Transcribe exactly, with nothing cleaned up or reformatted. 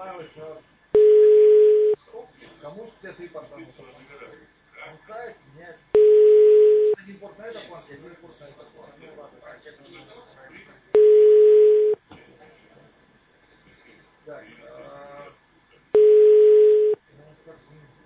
настраивается. Кому что ты портал? Пускай, нет. Один порт на этот план, один порт на этот план. Ну ладно, так, это да.